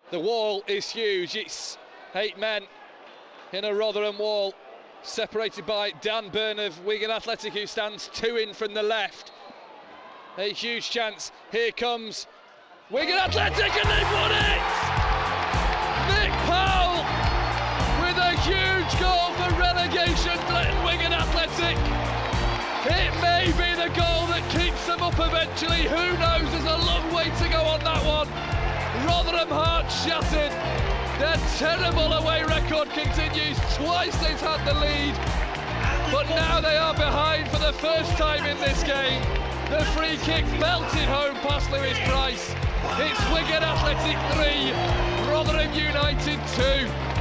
The wall is huge. It's 8 men in a Rotherham wall, separated by Dan Burn of Wigan Athletic, who stands 2 in from the left. A huge chance. Here comes Wigan Athletic, and they've won it! Nick Powell with a huge goal for relegation-threatened Wigan Athletic. It may be the goal that keeps them up eventually. Who knows? There's a long way to go on that one. Rotherham hearts shattered. Their terrible away record continues. Twice they've had the lead, but now they are behind for the first time in this game. The free kick belted home past Lewis Price. It's Wigan Athletic 3, Rotherham United 2.